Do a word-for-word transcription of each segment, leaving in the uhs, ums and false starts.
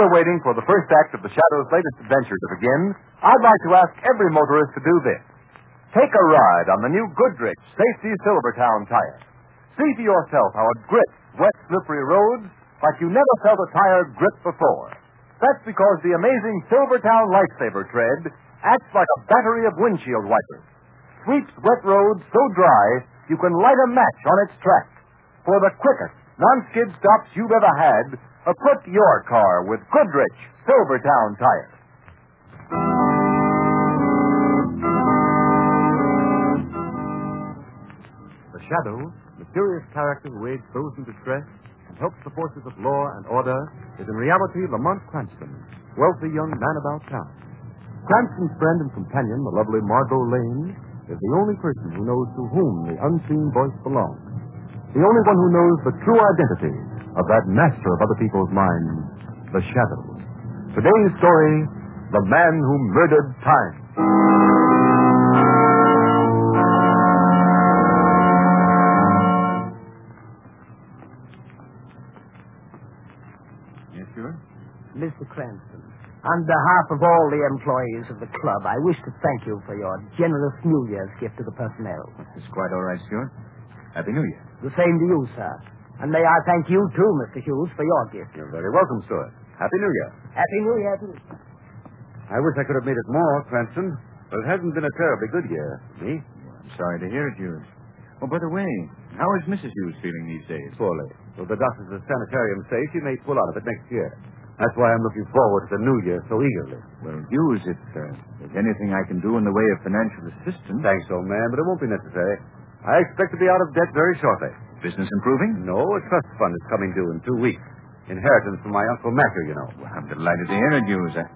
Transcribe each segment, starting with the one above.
we're waiting for the first act of the Shadow's latest adventure to begin, I'd like to ask every motorist to do this. Take a ride on the new Goodrich Safety Silvertown tire. See for yourself how it grips wet, slippery roads like you never felt a tire grip before. That's because the amazing Silvertown Lifesaver tread acts like a battery of windshield wipers. Sweeps wet roads so dry you can light a match on its track. For the quickest non-skid stops you've ever had, equip your car with Goodrich Silvertown tires. The Shadow, mysterious character who aids those in distress and helps the forces of law and order, is in reality Lamont Cranston, wealthy young man about town. Cranston's friend and companion, the lovely Margot Lane, is the only person who knows to whom the unseen voice belongs. The only one who knows the true identity of that master of other people's minds, the Shadow. Today's story, The Man Who Murdered Time. Yes, sir? Mister Cranston, on behalf of all the employees of the club, I wish to thank you for your generous New Year's gift to the personnel. It's quite all right, Stuart. Happy New Year. The same to you, sir. And may I thank you, too, Mister Hughes, for your gift. You're very welcome, Stuart. Happy New Year. Happy New Year, too. I wish I could have made it more, Cranston, but it hasn't been a terribly good year. Me? I'm sorry to hear it, Hughes. Oh, by the way, how is Missus Hughes feeling these days? Poorly. Well, the doctors at the sanitarium say she may pull out of it next year. That's why I'm looking forward to the New Year so eagerly. Well, Hughes, if uh, there's anything I can do in the way of financial assistance... Thanks, old man, but it won't be necessary. I expect to be out of debt very shortly. Business improving? No, a trust fund is coming due in two weeks. Inheritance from my Uncle Macker, you know. Well, I'm delighted to hear it, Hughes. Uh,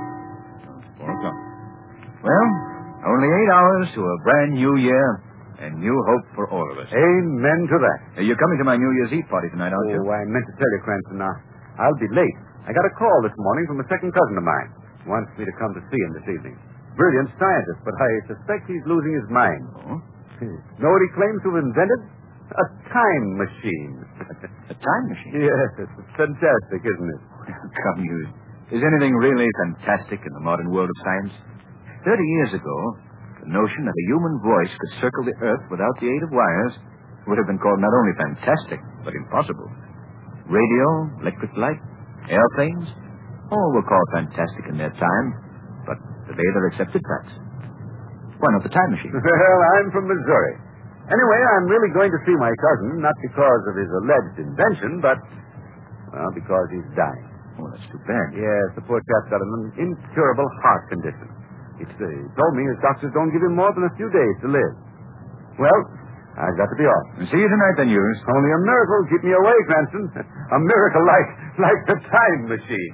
four o'clock. Well, only eight hours to a brand new year and new hope for all of us. Amen to that. Uh, you're coming to my New Year's Eve party tonight, aren't you? Oh, I meant to tell you, Cranston, now. I'll be late. I got a call this morning from a second cousin of mine. Wants me to come to see him this evening. Brilliant scientist, but I suspect he's losing his mind. Oh? Know what he claims to have invented? A time machine. A time machine? Yes, it's fantastic, isn't it? Come, Hughes. Is anything really fantastic in the modern world of science? Thirty years ago, the notion that a human voice could circle the Earth without the aid of wires would have been called not only fantastic, but impossible. Radio, electric light, airplanes, all were called fantastic in their time, but today they're accepted facts. Why not the time machine? Well, I'm from Missouri. Anyway, I'm really going to see my cousin, not because of his alleged invention, but, well, because he's dying. Oh, that's too bad. Yes, the poor chap's got an incurable heart condition. He's, uh, he told me his doctors don't give him more than a few days to live. Well, I've got to be off. See you tonight, then, Hughes. Only a miracle will keep me away, Cranston. A miracle like, like the time machine.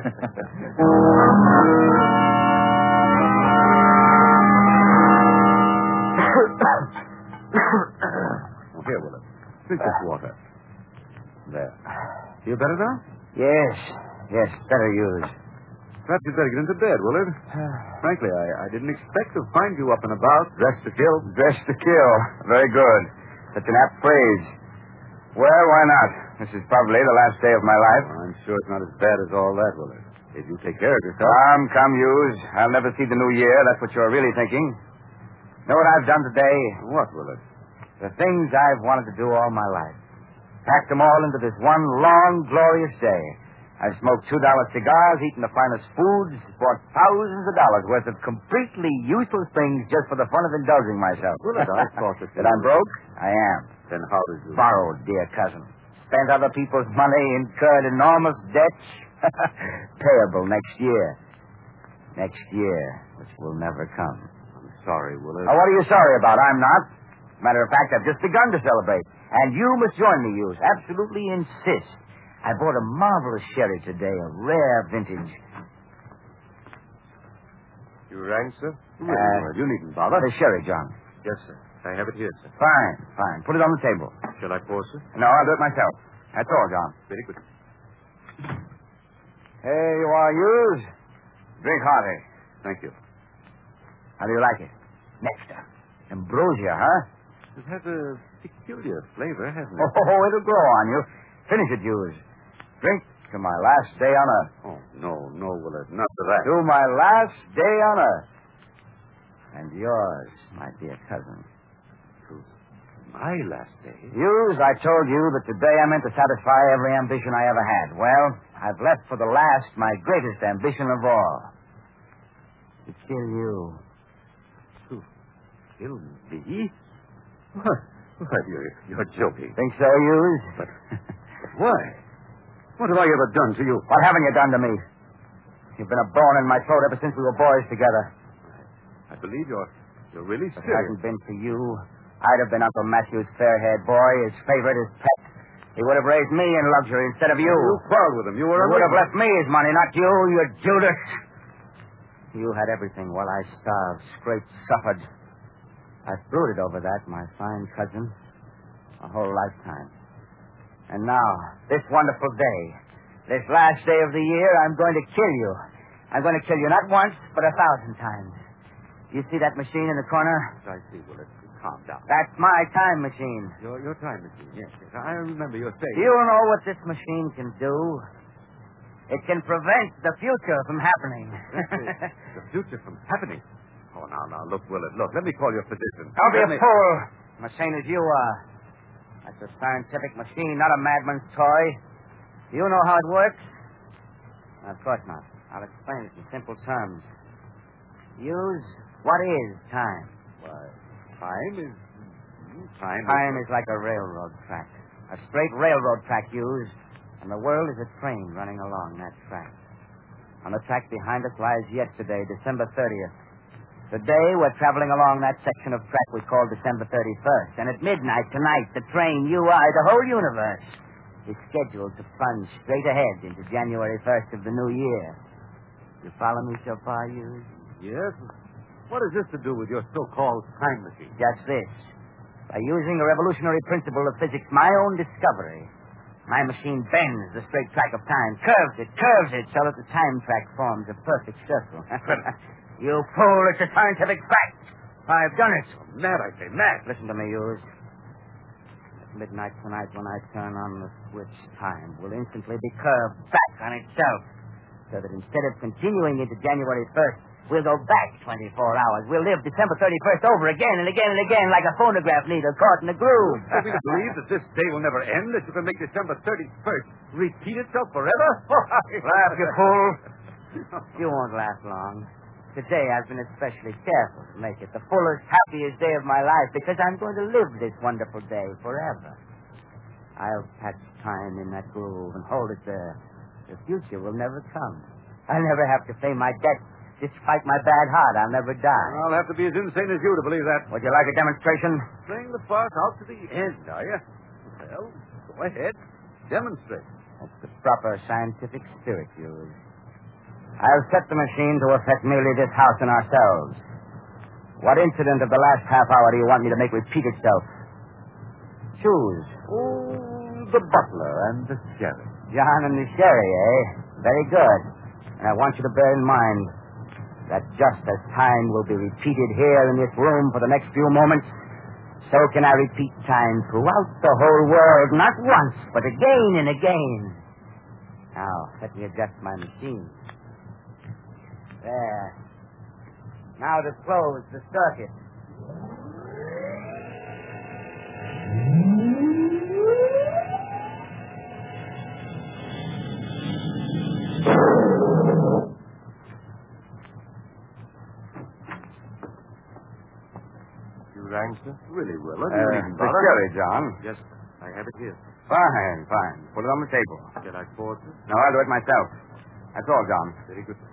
Oh, here, Willard. Drink this water. There. Feel better now? Yes, yes, better Hughes. Perhaps you'd better get into bed, Willard. Frankly, I, I didn't expect to find you up and about, dressed to kill. Dressed to kill. Very good. Such an apt phrase. Well, why not? This is probably the last day of my life. Well, I'm sure it's not as bad as all that, Willard. If you take care of yourself. Come, come, Hughes. I'll never see the new year. That's what you're really thinking. Know what I've done today? What, Willard? The things I've wanted to do all my life. Packed them all into this one long, glorious day. I've smoked two dollar cigars, eaten the finest foods, bought thousands of dollars worth of completely useless things just for the fun of indulging myself. Willard, I thought that That I'm broke? I am. Then how did you... Borrowed, dear cousin. Spent other people's money, incurred enormous debts. Payable next year. Next year, which will never come. I'm sorry, Willard. Now, what are you sorry about? I'm not. Matter of fact, I've just begun to celebrate. And you must join me, Hughes. Absolutely insist. I bought a marvelous sherry today, a rare vintage. You rang, sir? Uh, you needn't bother. The sherry, John. Yes, sir. I have it here, sir. Fine, fine. Put it on the table. Shall I pour, sir? No, I'll do it myself. That's all, John. Very good. Here you are, Hughes. Drink hearty. Thank you. How do you like it? Nectar. Ambrosia, huh? It has a peculiar flavor, hasn't it? Oh, it'll grow on you. Finish it, Hughes. Drink to my last day on Earth. Oh, no, no, Willard, not to that. To my last day on Earth. And yours, my dear cousin. To my last day? Hughes, I told you that today I meant to satisfy every ambition I ever had. Well, I've left for the last my greatest ambition of all. To kill you. To kill me? What? What, you're, you're joking. Think so, Hughes? But, but why? What have I ever done to you? What haven't you done to me? You've been a bone in my throat ever since we were boys together. I believe you're you're really If it serious. hadn't been for you, I'd have been Uncle Matthew's fair-haired boy, his favorite, his pet. He would have raised me in luxury instead of you. You quarreled with him. You were He a would have wicked- left me his money, not you, you Judas. You had everything while I starved, scraped, suffered. I've brooded over that, my fine cousin, a whole lifetime. And now, this wonderful day, this last day of the year, I'm going to kill you. I'm going to kill you not once, but a thousand times. You see that machine in the corner? I see, Willard. Calm down. That's my time machine. Your, your time machine, yes, yes. I remember your saying. Do you know what this machine can do? It can prevent the future from happening. The future from happening. Oh, now, now, look, Willard, look. Let me call your physician. Don't be Let a me- fool. Machine as you are. That's a scientific machine, not a madman's toy. Do you know how it works? Of course not. I'll explain it in simple terms. Use what is time? Why, time is... Time, Time is like a railroad track. A straight railroad track used, and the world is a train running along that track. On the track behind us lies yesterday, December thirtieth. Today, we're traveling along that section of track we call December thirty-first. And at midnight tonight, the train, you, I, the whole universe, is scheduled to plunge straight ahead into January first of the new year. You follow me so far, you? Yes? What has this to do with your so-called time machine? Just this. By using a revolutionary principle of physics, my own discovery, my machine bends the straight track of time, curves it, curves it, so that the time track forms a perfect circle. You fool, it's a scientific fact. I've done it. Mad, I say, mad. Listen to me, Hughes. At midnight tonight, when I turn on the switch, time will instantly be curved back on itself, so that instead of continuing into January first, we'll go back twenty-four hours. We'll live December thirty-first over again and again and again like a phonograph needle caught in a groove. Are we to believe that this day will never end, that you can make December thirty-first repeat itself forever? Laugh, you fool. You won't laugh long. Today I've been especially careful to make it the fullest, happiest day of my life because I'm going to live this wonderful day forever. I'll catch time in that groove and hold it there. The future will never come. I'll never have to pay my debt. Despite my bad heart, I'll never die. I'll have to be as insane as you to believe that. Would you like a demonstration? Playing the farce out to the end, are you? Well, go ahead. Demonstrate. That's the proper scientific spirit, Hughes. I'll set the machine to affect merely this house and ourselves. What incident of the last half hour do you want me to make repeat itself? Choose. Oh, the butler and the sheriff. John and the sherry, eh? Very good. And I want you to bear in mind that just as time will be repeated here in this room for the next few moments, so can I repeat time throughout the whole world, not once, but again and again. Now, let me adjust my machine. There. Now to close the circuit. You rang, sir? Really, Willard? Uh, You needn't the bother. sherry, John. Yes, sir. I have it here. Fine, fine. Put it on the table. Shall I pour it, sir? No, I'll do it myself. That's all, John. Very good.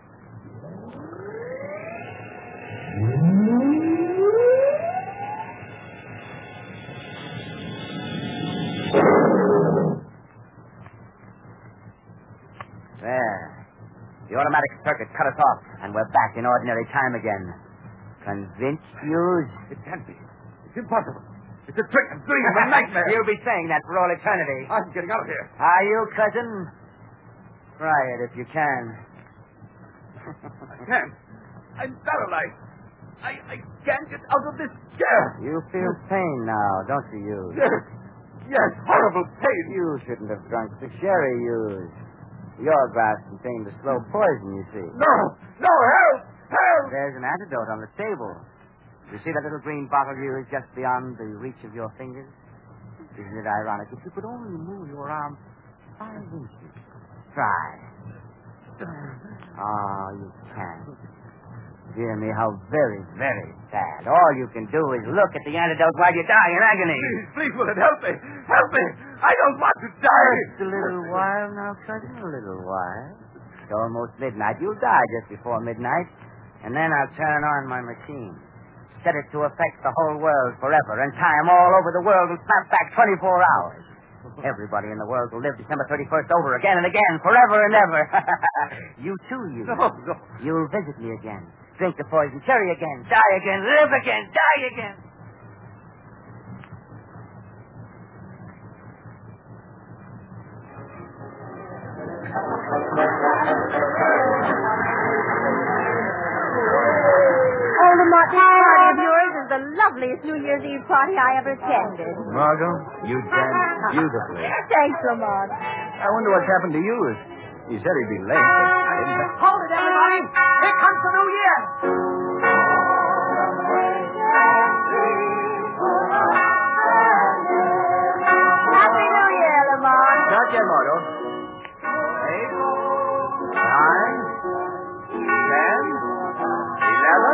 There. The automatic circuit cut us off, and we're back in ordinary time again. Convinced, Hughes? It can't be. It's impossible. It's a trick. I'm doing it. It's a nightmare. You'll be saying that for all eternity. I'm getting out of here. Are you, cousin? Try it if you can. I can't. I'm paralyzed. I, I can't get out of this chair. You feel pain now, don't you, Hughes? Yes. Yes, horrible pain. You shouldn't have drunk the sherry, Hughes. Your grass contained a slow poison, you see. No! No, help! Help! There's an antidote on the table. You see that little green bottle you is just beyond the reach of your fingers? Isn't it ironic? If you could only move your arm five inches. Try. Oh, you can't. Dear me, how very, very sad. All you can do is look at the antidote while you die in agony. Please, please, will it help me? Help me! I don't want to die! Just a little while now, cousin, a little while. It's almost midnight. You'll die just before midnight. And then I'll turn on my machine. Set it to affect the whole world forever, and time all over the world will snap back twenty-four hours. Everybody in the world will live December thirty-first over again and again, forever and ever. You too, you. No, no. You'll visit me again. Drink the poison cherry again. Die again. Live again. Die again. Oh, Lamont, this party of yours is the loveliest New Year's Eve party I ever attended. Margot, you danced beautifully. Thanks, Lamont. I wonder what's happened to you. He said he'd be late, but I didn't... Hold it, everybody. Here comes the new year. Happy New Year, Lamont. Not yet, Margot. Eight, nine, ten, eleven.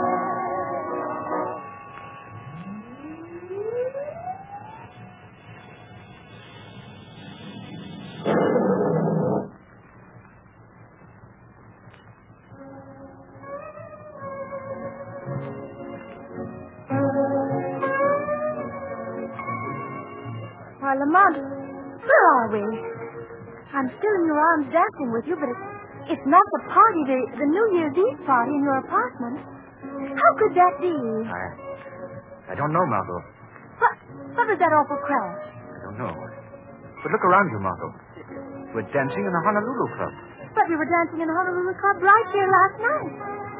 Why, Lamont, where are we? I'm still in your arms dancing with you, but it's, it's not the party, the, the New Year's Eve party in your apartment. How could that be? I... I don't know, Margot. What, what was that awful crash? I don't know. But look around you, Margot. We're dancing in the Honolulu Club. But we were dancing in a Honolulu club right here last night.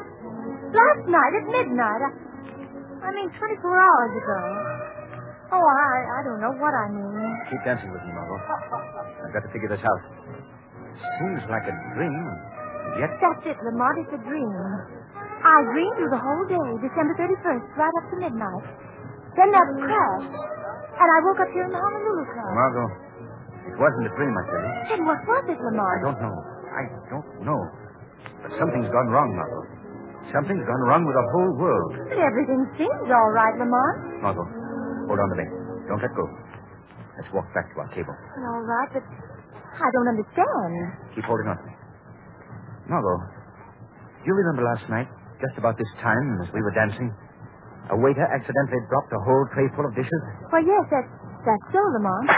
Last night at midnight. I, I mean, twenty-four hours ago. Oh, I, I don't know what I mean. Keep dancing with me, Margot. I've got to figure this out. Seems like a dream, and yet... That's it, Lamont. It's a dream. I dreamed through the whole day, December thirty-first, right up to midnight. Then that crash. And I woke up here in the Honolulu Club. Margot, it wasn't a dream, I tell you. Then what was it, Lamont? I don't know. I don't know. But something's gone wrong, Margot. Something's gone wrong with the whole world. But everything seems all right, Lamont. Margot, hold on to me. Don't let go. Let's walk back to our table. Well, all right, but I don't understand. Keep holding on to me. Margot, do you remember last night, just about this time, as we were dancing, a waiter accidentally dropped a whole tray full of dishes? Well, yes, that's, that's so, Lamont.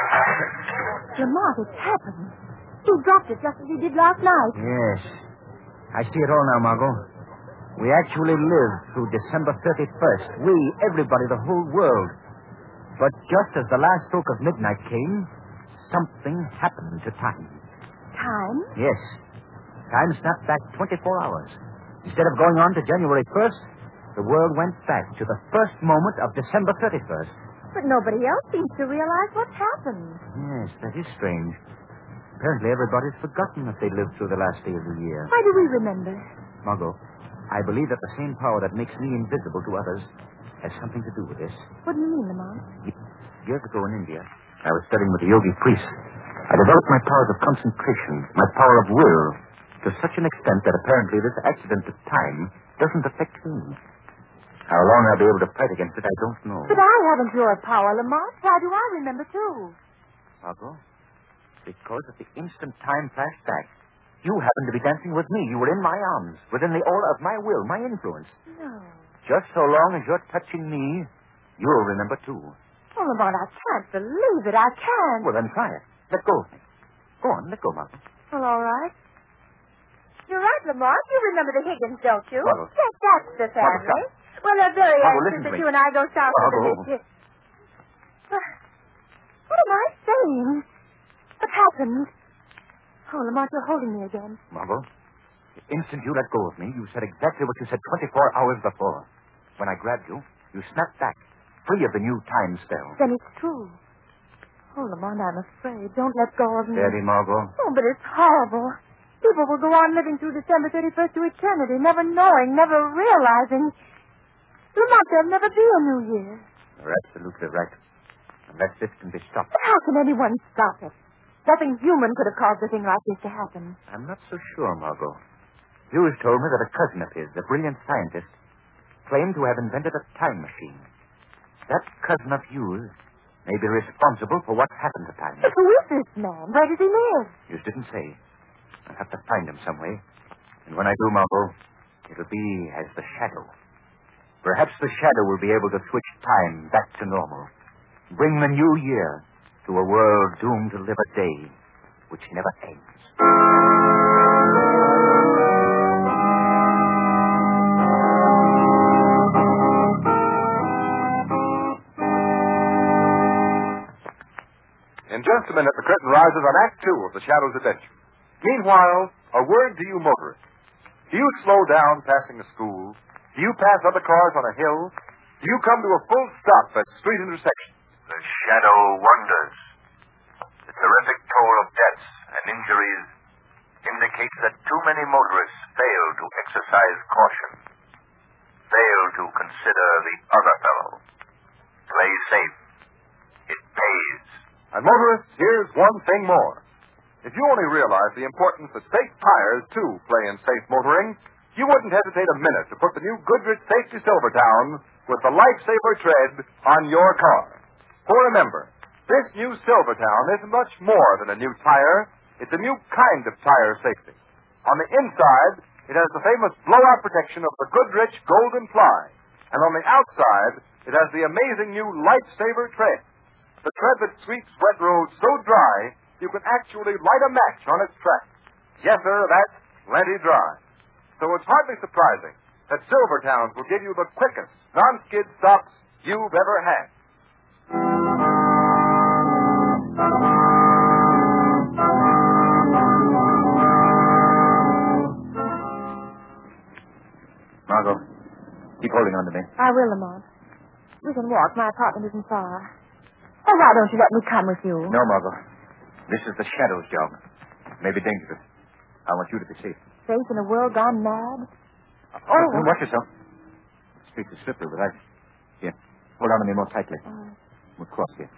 Lamont, it's happened. He dropped it just as he did last night. Yes. I see it all now, Margot. We actually lived through December thirty-first. We, everybody, the whole world. But just as the last stroke of midnight came, something happened to time. Time? Yes. Time snapped back twenty-four hours. Instead of going on to January first, the world went back to the first moment of December thirty-first. But nobody else seems to realize what's happened. Yes, that is strange. Apparently everybody's forgotten that they lived through the last day of the year. Why do we remember? Margot, I believe that the same power that makes me invisible to others has something to do with this. What do you mean, Lamont? Years ago in India, I was studying with a yogi priest. I developed my powers of concentration, my power of will, to such an extent that apparently this accident of time doesn't affect me. How long I'll be able to fight against it, I don't know. But I haven't your power, Lamont. Why do I remember, too? Margot, because at the instant time flashed back, you happened to be dancing with me. You were in my arms, within the aura of my will, my influence. No. Just so long as you're touching me, you'll remember, too. Oh, Lamont, I can't believe it. I can't. Well, then try it. Let go of me. Go on, let go, Margot. Well, all right. You're right, Lamont. You remember the Higgins, don't you? Well, yes, that's the family. stop. Well, they're very Margot, anxious listen to that me. you and I go south Margot. for the visit. What am I saying? What happened? Oh, Lamont, you're holding me again. Margot, the instant you let go of me, you said exactly what you said twenty-four hours before. When I grabbed you, you snapped back, free of the new time spell. Then it's true. Oh, Lamont, I'm afraid. Don't let go of me. Steady, Margot. Oh, but it's horrible. People will go on living through December thirty-first to eternity, never knowing, never realizing. Lamont, there'll never be a New Year. You're absolutely right. Unless this can be stopped. But how can anyone stop it? Nothing human could have caused a thing like this to happen. I'm not so sure, Margot. Hughes told me that a cousin of his, a brilliant scientist, claimed to have invented a time machine. That cousin of Hughes may be responsible for what happened to time. But who is this man? Where does he live? Hughes didn't say. I'll have to find him some way. And when I do, Margot, it'll be as the Shadow. Perhaps the Shadow will be able to switch time back to normal. Bring the new year to a world doomed to live a day which never ends. In just a minute, the curtain rises on Act Two of The Shadow's Adventure. Meanwhile, a word to you motorists. Do you slow down passing a school? Do you pass other cars on a hill? Do you come to a full stop at street intersections? The Shadow wonders. The terrific toll of deaths and injuries indicates that too many motorists fail to exercise caution, fail to consider the other fellow. Play safe. It pays. And motorists, here's one thing more. If you only realize the importance that safe tires, too, play in safe motoring, you wouldn't hesitate a minute to put the new Goodrich Safety Silvertown with the Lifesaver tread on your car. For remember, this new Silvertown is much more than a new tire. It's a new kind of tire safety. On the inside, it has the famous blowout protection of the Goodrich Golden Ply. And on the outside, it has the amazing new Lifesaver tread. The tread that sweeps wet roads so dry, you can actually light a match on its track. Yes, sir, that's plenty dry. So it's hardly surprising that Silvertowns will give you the quickest non-skid stops you've ever had. Margot, keep holding on to me. I will, Lamont. You can walk. My apartment isn't far. Oh, why don't you let me come with you? No, Margot. This is the Shadow's job. It may be dangerous. I want you to be safe. Safe in a world gone mad? Oh, watch yourself. The streets are slippery with ice. Here, hold on to me more tightly. Uh, We'll cross here.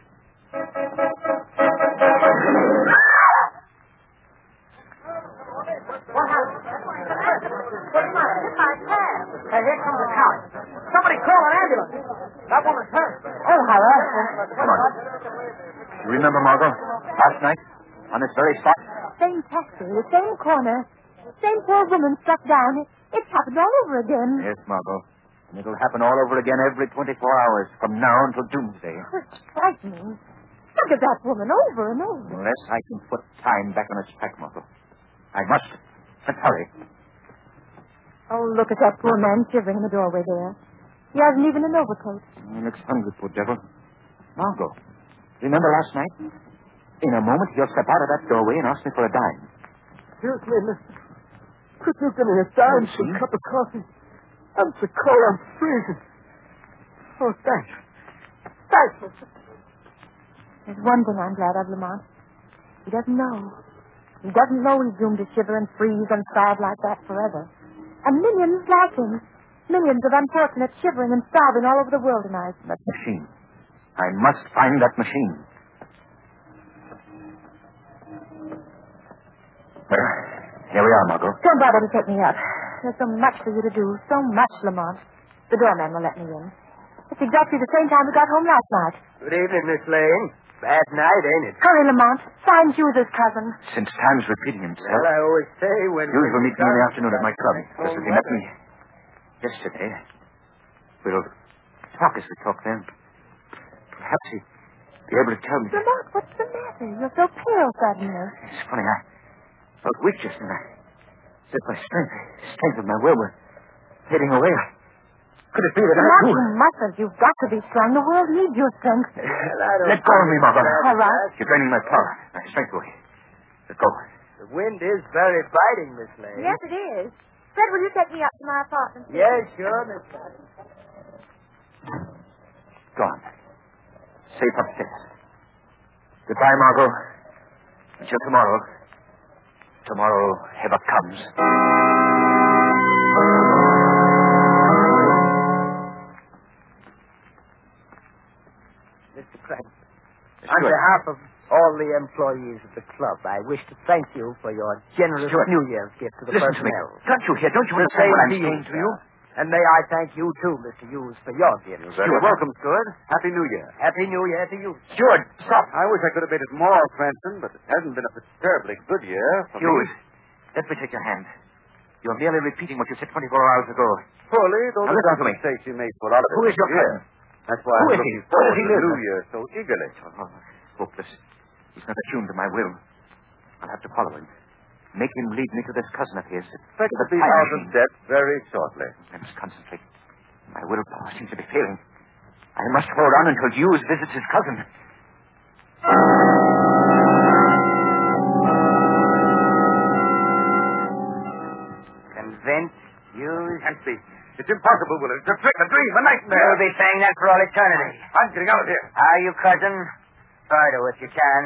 What happened? What's the matter? Hit my cab. Hey, here comes a cop. Somebody call an ambulance. That woman's hurt. oh, how awful. Come on. You remember, Margot, last night, on this very spot? Same taxi, the same corner. Same poor woman struck down. It, it's happened all over again. Yes, Margot. And it'll happen all over again every twenty-four hours from now until doomsday. Oh, it's frightening. Look at that woman over and over. Unless I can put time back on its track, Margot. I must. Let's hurry. Oh, look at that poor man shivering in the doorway there. He hasn't even an overcoat. He looks hungry, poor devil. Margot, remember last night? In a moment, he'll step out of that doorway and ask me for a dime. Excuse me, mister. Could you give me a dime for a cup of coffee? I'm so cold, I'm freezing. Oh, thanks. Thanks, mister. There's one thing I'm glad of, Lamont. He doesn't know. He doesn't know he's doomed to shiver and freeze and starve like that forever. And millions like him. Millions of unfortunates shivering and starving all over the world tonight. That machine. I must find that machine. Well, here we are, Margot. Don't bother to take me up. There's so much for you to do. So much, Lamont. The doorman will let me in. It's exactly the same time we got home last night. Good evening, Miss Lane. Bad night, ain't it? Hurry, Lamont. Find Hughes' cousin. Since time's repeating himself, Well, I always say when... Hughes will meet me in the afternoon at my club, just as he met me yesterday. We'll talk as we talk then. Perhaps he'll be able to tell me. Lamont, what's the matter? You're so pale suddenly. It's funny, I felt weak just then. I, as if my strength, strength of my will were fading away. Could it be that I Lamont, too... you mustn't. You've got to be strong. The world needs your strength. Well, I don't... Let go of me, Margot. All right. You're draining my power, my strength away. Let go. The wind is very biting, Miss Lane. Yes, it is. Fred, will you take me up to my apartment? Yes, sure, Miss Lane. Gone. Safe upstairs. Goodbye, Margot. Until tomorrow. Tomorrow ever comes. Mister Craig, Stuart. on behalf of all the employees of the club, I wish to thank you for your generous Stuart. New Year's gift to the Listen to me. personnel. Don't you hear? Don't you The understand same what I'm to you, saying to you? sir. And may I thank you, too, Mister Hughes, for your gift. You're very welcome, Stuart. Happy New Year. Happy New Year to you. Stuart, stop. I wish I could have made it more, Cranston, but it hasn't been a terribly good year for Hughes, me. let me take your hand. You're merely repeating what you said twenty-four hours ago. Poorly, though Now the listen to me. mistakes you made for a lot of it. Who is your Yeah. friend? That's why Who I'm is he? looking Where forward does he to the live? New Year so eagerly. Oh, hopeless. He's not attuned to my will. I'll have to follow him. Make him lead me to this cousin of his. Expect to to the be time out machine. of debt very shortly. I must concentrate. My willpower seems to be failing. I must hold on until Hughes visits his cousin. Convinced, Hughes? Can't be. It's impossible, Willard. It's a trick, a dream, a nightmare. You'll be saying that for all eternity. I'm getting out of here. Are you, cousin? Try to if you can.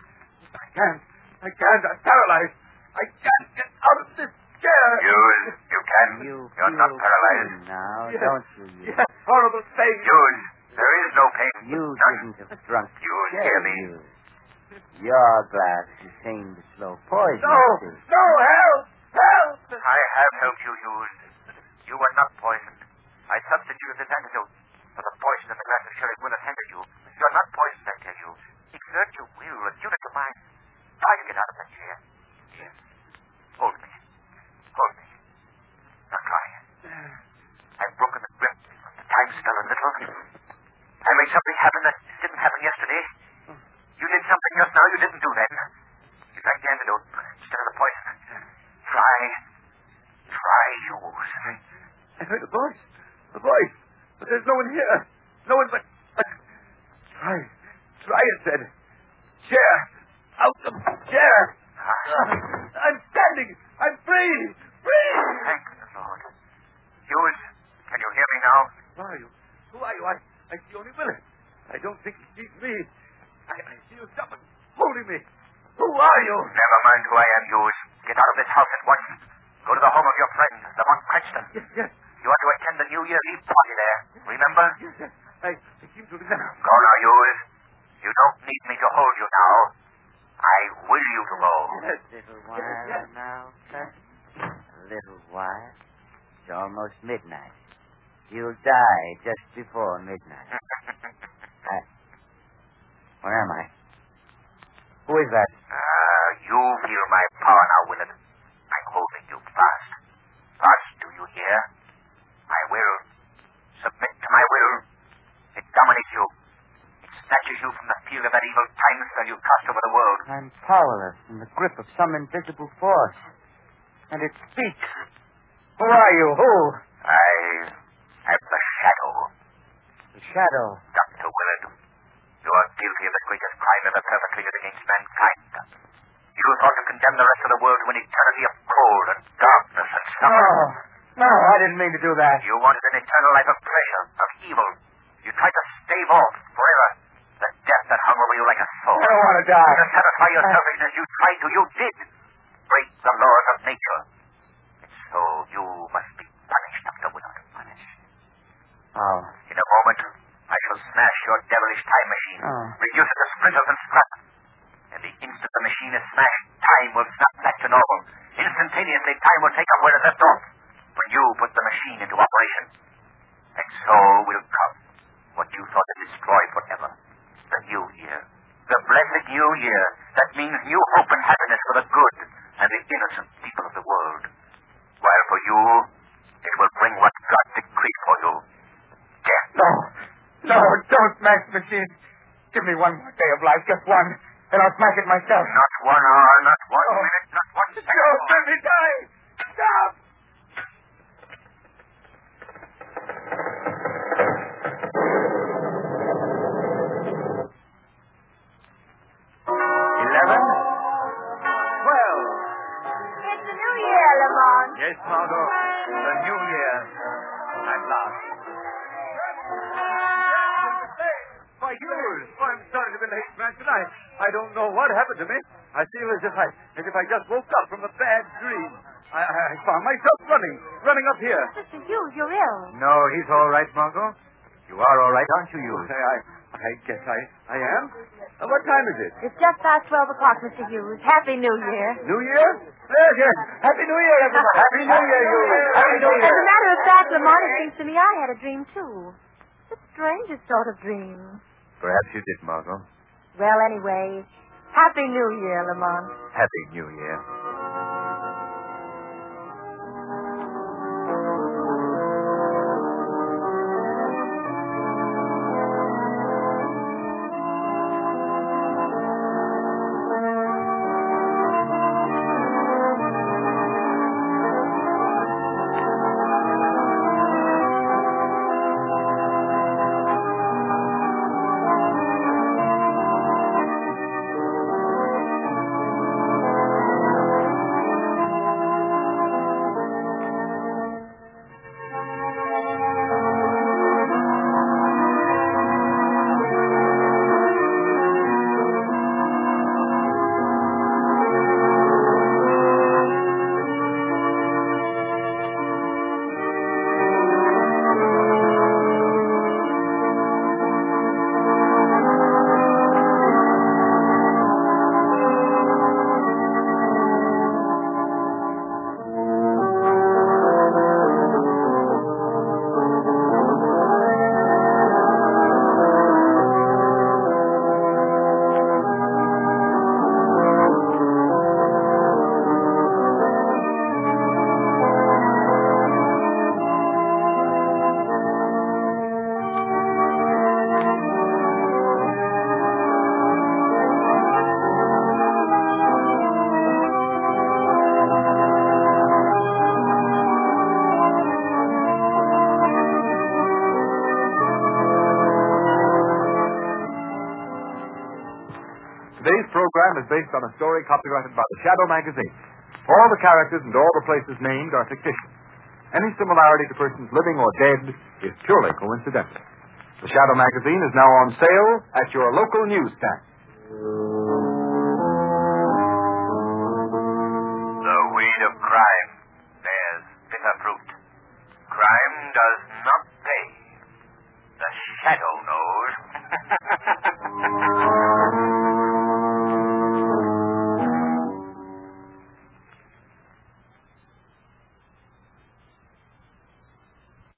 I can't. I can't. I'm paralyzed. I can't get out of this chair. Hughes, you can. You You're feel not paralyzed. pain now, Yes. don't you? You, Yes, horrible pain. Hughes, there is no pain. you None. shouldn't have drunk. Hughes, Yes, hear me. you. Your glass contained the slow poison. No. No, help. Help. I have helped you, Hughes. You were not poisoned. I substituted this antidote for the poison in the glass of Sheriff Willard handed you. You're not poisoned, I tell you. Exert your will, attune it to mine. Try to get out of that chair. Here. Hold me. Hold me. Now try. I've broken the grip. The time's still a little. I made something happen that didn't happen yesterday. You did something just now you didn't do then. You drank the antidote instead of the poison. Try. Try, Hughes. I heard a voice. A voice. But there's no one here. No one but... but... Try. Try, it said. Chair. Out of chair. Uh, I'm standing. I'm free. Free. Thank the Lord. Hughes, can you hear me now? Who are you? Who are you? I, I see only Willard. I don't think he sees me. I, I see you someone holding me. Who are you? Never mind who I am, Hughes. Get out of this house at once. Go to the home of your friend, Lamont Cranston. Yes, yes. You are to attend the New Year's Eve party there. Remember? Yes, yes. I, I seem to remember. Go now, Hughes. You don't need me to hold you now. I will you to go. Yes. Little while now, cousin. A little while. It's almost midnight. You'll die just before midnight. I... Where am I? Who is that? Ah, you feel my power now, Willard. I'm holding you fast. Fast, do you hear? I will. Submit to my will. It dominates you. It snatches you from the field of that evil time spell you cast over the world. I'm powerless in the grip of some invisible force. And it speaks. Who are you? Who? I am the Shadow. The shadow. Doctor Willard, you are guilty of the greatest crime ever perpetrated against mankind. You thought to condemn the rest of the world to an eternity of cold and darkness and No. suffering. No, I didn't mean to do that. You wanted an eternal life of pleasure, of evil. You tried to stave off forever the death that hung over you like a sword. I don't want to die. To satisfy your selfishness, you tried to, you did. Break the laws of nature. And so you must be punished, Doctor Willard. Punished. Oh. In a moment, I shall smash your devilish time machine. Oh. Reduce it to splinters and scrap. And the instant the machine is smashed, time will snap back to normal. Instantaneously, time will take up where it left off when you put the machine into operation. And so will come what you thought had destroyed forever. The new year. The blessed new year. That means new hope and happiness for the good and the innocent people of the world. While for you, it will bring what God decreed for you. Death. No. No, don't smash the machine. Give me one more day of life, just one, and I'll smash it myself. Not one hour, not one Oh. minute, not one second. Don't let me die. Stop. Eleven. Twelve. It's the new year, Lamont. Yes, Margot. The new year. At last. Why, Hughes. Why, I'm sorry to to be late, Cranston. I, I don't know what happened to me. I feel as if I as if I just woke up from a bad dream. I, I, I found myself running, running up here. Mister Hughes, you're ill. No, he's all right, Margot. You are all right, aren't you, Hughes? I, I, I guess I, I am. Uh, what time is it? It's just past twelve o'clock, Mister Hughes. Happy New Year. New Year? Yes, yes. Happy New Year, everybody. Happy New Year, you. Happy New As Year. a matter of fact, Lamont, it seems to me I had a dream, too. The strangest sort of dream. Perhaps you did, Margot. Well, anyway, Happy New Year, Lamont. Happy New Year. Today's program is based on a story copyrighted by the Shadow magazine. All the characters and all the places named are fictitious. Any similarity to persons living or dead is purely coincidental. The Shadow magazine is now on sale at your local newsstand. The weed of crime bears bitter fruit. Crime does not pay. The Shadow